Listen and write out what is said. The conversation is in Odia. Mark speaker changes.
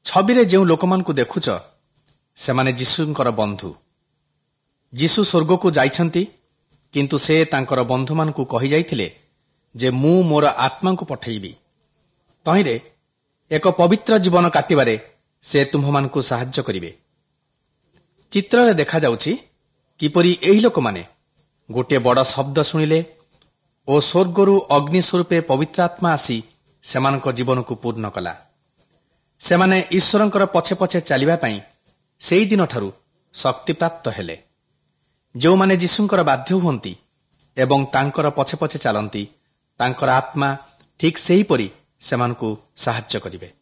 Speaker 1: ଛବିରେ ଯେଉଁ ଲୋକମାନଙ୍କୁ ଦେଖୁଛ ସେମାନେ ଯୀଶୁଙ୍କର ବନ୍ଧୁ। ଯୀଶୁ ସ୍ୱର୍ଗକୁ ଯାଇଛନ୍ତି, କିନ୍ତୁ ସେ ତାଙ୍କର ବନ୍ଧୁମାନଙ୍କୁ କହିଯାଇଥିଲେ ଯେ ମୁଁ ମୋର ଆତ୍ମାଙ୍କୁ ପଠାଇବି। ତହିଁରେ ଏକ ପବିତ୍ର ଜୀବନ କାଟିବାରେ ସେ ତୁମ୍ଭମାନଙ୍କୁ ସାହାଯ୍ୟ କରିବେ। ଚିତ୍ରରେ ଦେଖାଯାଉଛି କିପରି ଏହି ଲୋକମାନେ ଗୋଟିଏ ବଡ଼ ଶବ୍ଦ ଶୁଣିଲେ ଓ ସ୍ୱର୍ଗରୁ ଅଗ୍ନି ସ୍ୱରୂପେ ପବିତ୍ର ଆତ୍ମା ଆସି ସେମାନଙ୍କ ଜୀବନକୁ ପୂର୍ଣ୍ଣ କଲା। ସେମାନେ ଈଶ୍ୱରଙ୍କର ପଛେ ପଛେ ଚାଲିବା ପାଇଁ ସେହିଦିନଠାରୁ ଶକ୍ତିପ୍ରାପ୍ତ ହେଲେ। ଯେଉଁମାନେ ଯୀଶୁଙ୍କର ବାଧ୍ୟ ହୁଅନ୍ତି ଏବଂ ତାଙ୍କର ପଛେ ପଛେ ଚାଲନ୍ତି, ତାଙ୍କର ଆତ୍ମା ଠିକ୍ ସେହିପରି ସେମାନଙ୍କୁ ସାହାଯ୍ୟ କରିବେ।